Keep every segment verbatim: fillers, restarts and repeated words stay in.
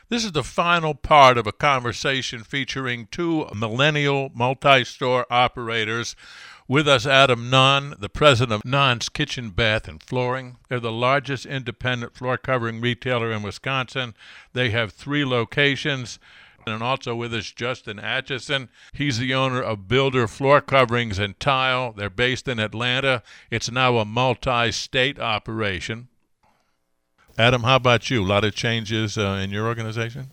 This is the final part of a conversation featuring two millennial multi-store operators. With us, Adam Nunn, the president of Nunn's Kitchen, Bath, and Flooring. They're the largest independent floor covering retailer in Wisconsin. They have three locations. And also with us, Justin Atchison. He's the owner of Builder Floor Coverings and Tile. They're based in Atlanta. It's now a multi-state operation. Adam, how about you? A lot of changes uh, in your organization?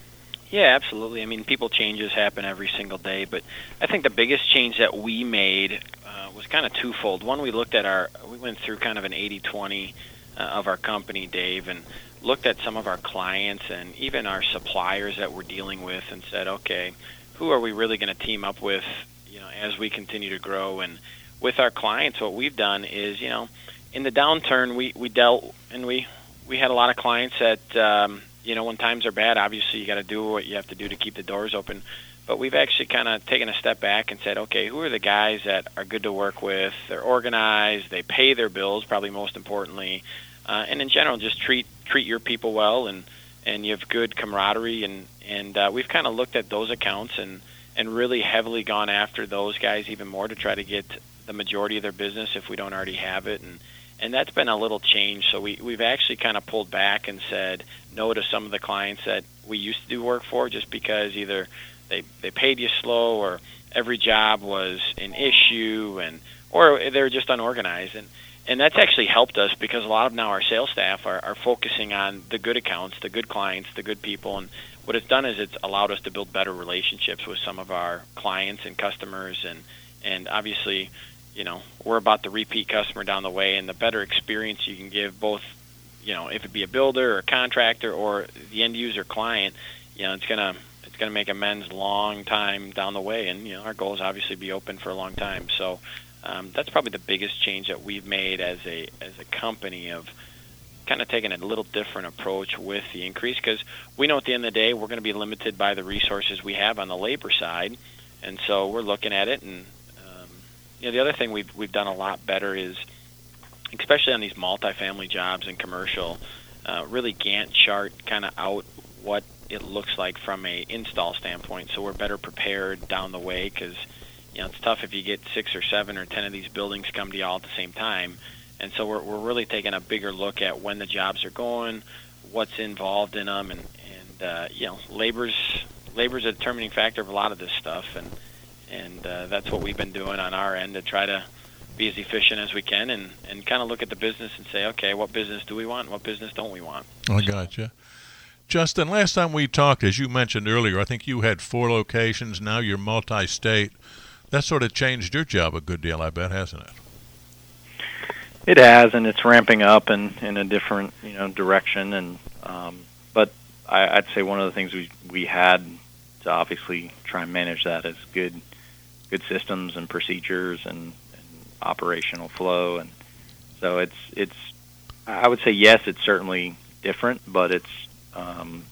Yeah, absolutely. I mean, people changes happen every single day, but I think the biggest change that we made uh, was kind of twofold. One, we looked at our, we went through kind of an eighty twenty uh, of our company, Dave, and looked at some of our clients and even our suppliers that we're dealing with and said, okay, who are we really going to team up with, you know, as we continue to grow? And with our clients, what we've done is, you know, in the downturn, we, we dealt and we, we had a lot of clients that, um, you know, when times are bad, obviously you got to do what you have to do to keep the doors open. But we've actually kind of taken a step back and said, okay, who are the guys that are good to work with? They're organized, they pay their bills, probably most importantly, uh, and in general, just treat treat your people well, and, and you have good camaraderie. And and uh, we've kind of looked at those accounts and and really heavily gone after those guys even more to try to get the majority of their business if we don't already have it. And And that's been a little change. So we, we've actually kind of pulled back and said no to some of the clients that we used to do work for just because either they, they paid you slow or every job was an issue and or they were just unorganized. And, and that's actually helped us because a lot of now our sales staff are, are focusing on the good accounts, the good clients, the good people. And what it's done is it's allowed us to build better relationships with some of our clients and customers. And, and obviously, you know, we're about the repeat customer down the way, and the better experience you can give both, you know, if it be a builder or a contractor or the end user client, you know, it's gonna it's gonna make amends long time down the way. And you know, our goal is obviously be open for a long time. So um, that's probably the biggest change that we've made as a as a company of kind of taking a little different approach with the increase because we know at the end of the day we're going to be limited by the resources we have on the labor side, and so we're looking at it and. You know, the other thing we've we've done a lot better is, especially on these multifamily jobs and commercial, uh, really Gantt chart kind of out what it looks like from a install standpoint. So we're better prepared down the way because, you know, it's tough if you get six or seven or ten of these buildings come to you all at the same time. And so we're we're really taking a bigger look at when the jobs are going, what's involved in them, and and uh, you know, labor's labor's a determining factor of a lot of this stuff. And And uh, that's what we've been doing on our end to try to be as efficient as we can and, and kind of look at the business and say, okay, what business do we want and what business don't we want? I gotcha. Justin, last time we talked, as you mentioned earlier, I think you had four locations. Now you're multi-state. That sort of changed your job a good deal, I bet, hasn't it? It has, and it's ramping up in, in a different, you know, direction. And um, but I, I'd say one of the things we we had to obviously try and manage that is good. good systems and procedures and, and operational flow, and so it's it's. I would say yes, it's certainly different, but it's um,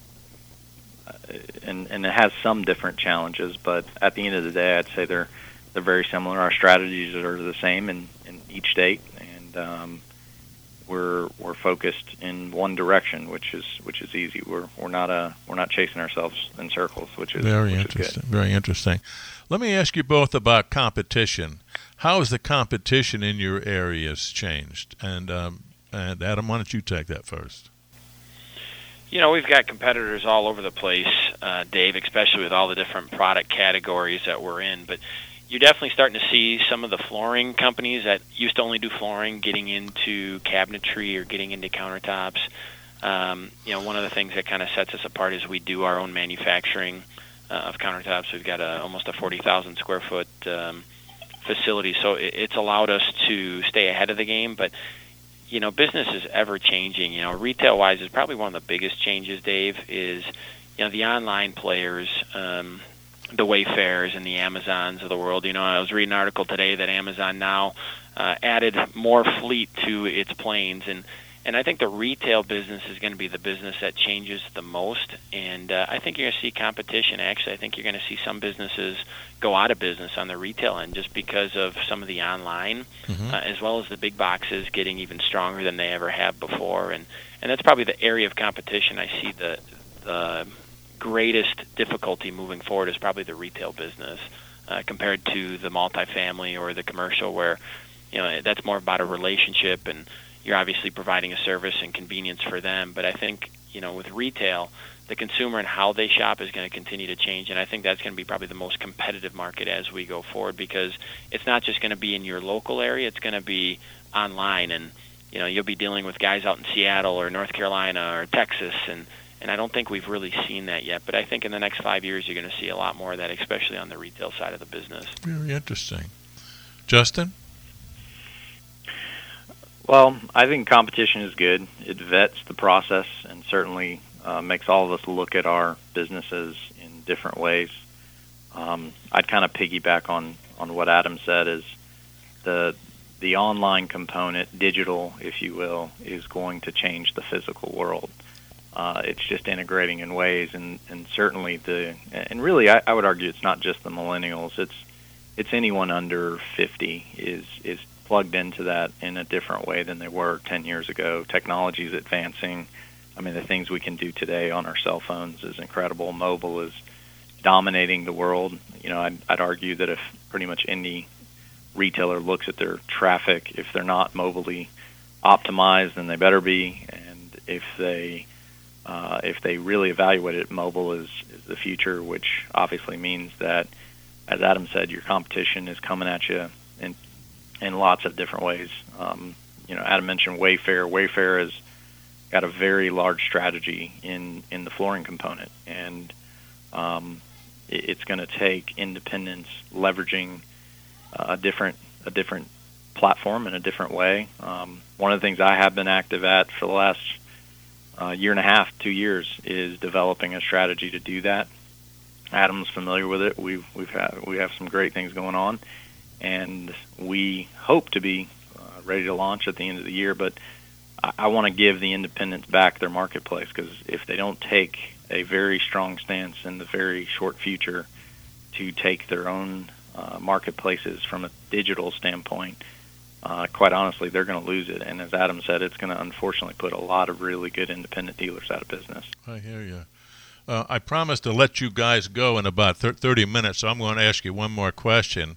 and and it has some different challenges. But at the end of the day, I'd say they're they're very similar. Our strategies are the same in, in each state, and um, we're we're focused in one direction, which is which is easy. We're we're not a we're not chasing ourselves in circles, which is very which interesting. Is good. Very interesting. Let me ask you both about competition. How has the competition in your areas changed? And um, and Adam, why don't you take that first? You know, we've got competitors all over the place, uh, Dave, especially with all the different product categories that we're in. But you're definitely starting to see some of the flooring companies that used to only do flooring getting into cabinetry or getting into countertops. Um, you know, one of the things that kind of sets us apart is we do our own manufacturing Uh, of countertops. We've got a, almost a forty thousand square foot um, facility, so it, it's allowed us to stay ahead of the game. But, you know, business is ever changing. You know, retail-wise is probably one of the biggest changes, Dave, is, you know, the online players, um, the Wayfairs and the Amazons of the world. You know, I was reading an article today that Amazon now uh, added more fleet to its planes, and And I think the retail business is going to be the business that changes the most. And uh, I think you're going to see competition. Actually, I think you're going to see some businesses go out of business on the retail end just because of some of the online, mm-hmm. uh, as well as the big boxes getting even stronger than they ever have before. And, and that's probably the area of competition I see the the greatest difficulty moving forward is probably the retail business uh, compared to the multifamily or the commercial, where you know that's more about a relationship, and you're obviously providing a service and convenience for them. But I think you know with retail, the consumer and how they shop is going to continue to change, and I think that's going to be probably the most competitive market as we go forward, because it's not just going to be in your local area, it's going to be online, and you know you'll be dealing with guys out in Seattle or North Carolina or Texas, and, and I don't think we've really seen that yet, but I think in the next five years you're going to see a lot more of that, especially on the retail side of the business. Very interesting. Justin? Well, I think competition is good. It vets the process and certainly Uh, makes all of us look at our businesses in different ways. Um, I'd kind of piggyback on, on what Adam said, is the the online component, digital, if you will, is going to change the physical world. Uh, it's just integrating in ways, and, and certainly the and really I, I would argue it's not just the millennials. It's it's anyone under fifty is is plugged into that in a different way than they were ten years ago. Technology is advancing. I mean, the things we can do today on our cell phones is incredible. Mobile is dominating the world. You know, I'd, I'd argue that if pretty much any retailer looks at their traffic, if they're not mobilely optimized, then they better be. And if they uh, if they really evaluate it, mobile is, is the future, which obviously means that, as Adam said, your competition is coming at you in in lots of different ways. Um, you know, Adam mentioned Wayfair. Wayfair is got a very large strategy in, in the flooring component, and um, it, it's going to take independents leveraging uh, a different a different platform in a different way. Um, one of the things I have been active at for the last uh, year and a half, two years, is developing a strategy to do that. Adam's familiar with it. We've we've had we have some great things going on, and we hope to be uh, ready to launch at the end of the year, but I want to give the independents back their marketplace, because if they don't take a very strong stance in the very short future to take their own uh, marketplaces from a digital standpoint, uh, quite honestly, they're going to lose it. And as Adam said, it's going to unfortunately put a lot of really good independent dealers out of business. I hear you. Uh, I promised to let you guys go in about thirty minutes, so I'm going to ask you one more question.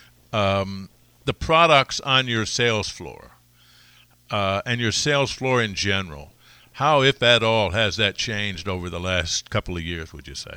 Um, the products on your sales floor, Uh, and your sales floor in general, how, if at all, has that changed over the last couple of years, would you say?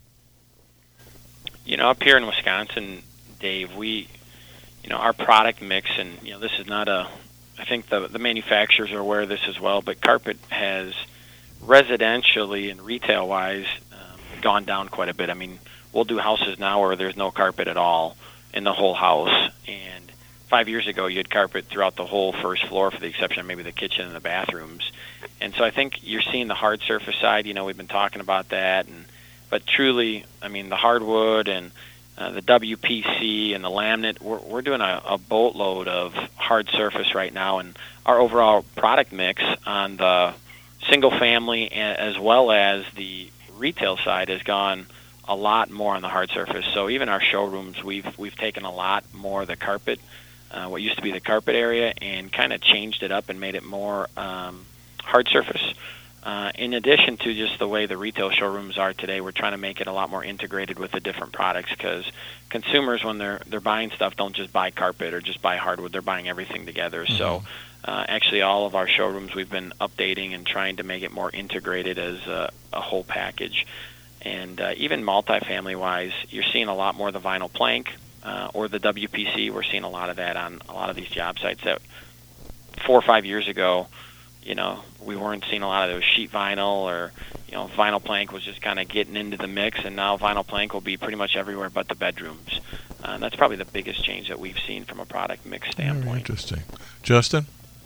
You know, up here in Wisconsin, Dave, we, you know, our product mix, and, you know, this is not a, I think the, the manufacturers are aware of this as well, but carpet has residentially and retail-wise um, gone down quite a bit. I mean, we'll do houses now where there's no carpet at all in the whole house, and five years ago, you had carpet throughout the whole first floor, for the exception of maybe the kitchen and the bathrooms. And so I think you're seeing the hard surface side. You know, we've been talking about that. And but truly, I mean, the hardwood and uh, the W P C and the laminate, we're, we're doing a, a boatload of hard surface right now. And our overall product mix on the single family as well as the retail side has gone a lot more on the hard surface. So even our showrooms, we've we've taken a lot more of the carpet, Uh, what used to be the carpet area, and kind of changed it up and made it more um, hard surface. Uh, in addition to just the way the retail showrooms are today, we're trying to make it a lot more integrated with the different products, because consumers, when they're they're buying stuff, don't just buy carpet or just buy hardwood. They're buying everything together. Mm-hmm. So uh, actually all of our showrooms we've been updating and trying to make it more integrated as a, a whole package. And uh, even multifamily-wise, you're seeing a lot more of the vinyl plank, Uh, or the W P C. We're seeing a lot of that on a lot of these job sites that four or five years ago, you know, we weren't seeing a lot of those sheet vinyl, or, you know, vinyl plank was just kind of getting into the mix, and now vinyl plank will be pretty much everywhere but the bedrooms. Uh, and that's probably the biggest change that we've seen from a product mix standpoint. Very interesting. Justin?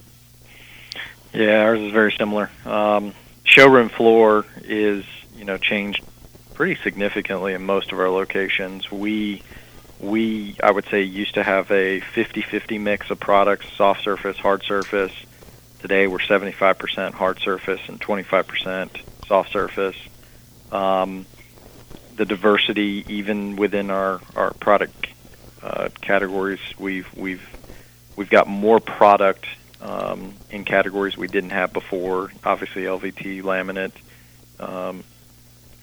Yeah, ours is very similar. Um, showroom floor is, you know, changed pretty significantly in most of our locations. We We, I would say, used to have a fifty-fifty mix of products, soft surface, hard surface. Today we're seventy-five percent hard surface and twenty-five percent soft surface. Um, the diversity, even within our, our product uh, categories, we've we've we've got more product um, in categories we didn't have before. Obviously, L V T, laminate, um,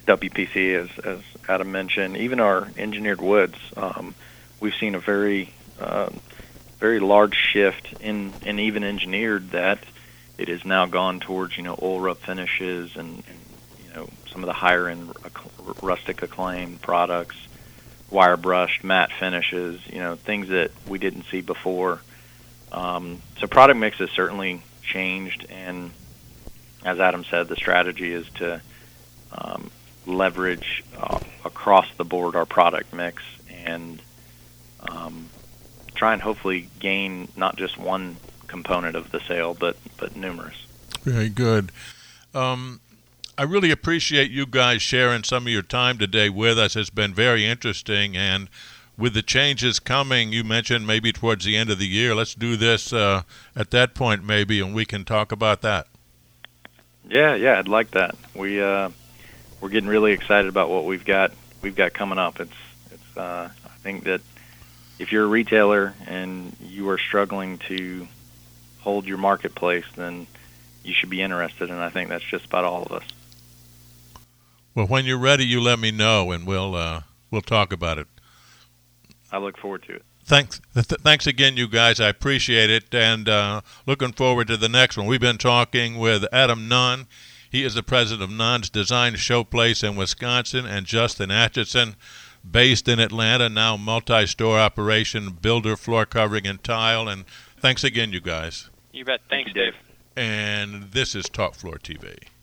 W P C, as, as Adam mentioned, even our engineered woods, um, we've seen a very, uh, very large shift in, in even engineered that it has now gone towards, you know, oil rub finishes and, and you know, some of the higher end rustic acclaimed products, wire brushed matte finishes, you know, things that we didn't see before. Um, so product mix has certainly changed, and as Adam said, the strategy is to um, leverage uh, across the board our product mix and um, try and hopefully gain not just one component of the sale, but but numerous. Very good. Um, I really appreciate you guys sharing some of your time today with us. It's been very interesting, and with the changes coming, you mentioned maybe towards the end of the year. Let's do this uh, at that point maybe, and we can talk about that. Yeah, yeah, I'd like that. We uh, we're getting really excited about what we've got we've got coming up. It's it's uh, I think that if you're a retailer and you are struggling to hold your marketplace, then you should be interested, and I think that's just about all of us. Well, when you're ready, you let me know, and we'll uh, we'll talk about it. I look forward to it. Thanks, th- thanks again, you guys. I appreciate it, and uh, looking forward to the next one. We've been talking with Adam Nunn. He is the president of Nunn's Design Showplace in Wisconsin, and Justin Atchison, based in Atlanta, now multi-store operation, builder, floor covering, and tile. And thanks again, you guys. You bet. Thanks, Thank you, Dave. Dave. And this is Talk Floor T V.